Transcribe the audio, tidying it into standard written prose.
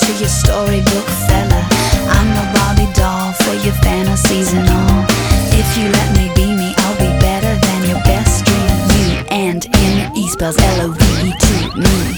to your storybook fella. I'm the Barbie doll for your fantasies and all. If you let me be me, I'll be better than your best dream. You and M-E spells L-O-V-E-T, me.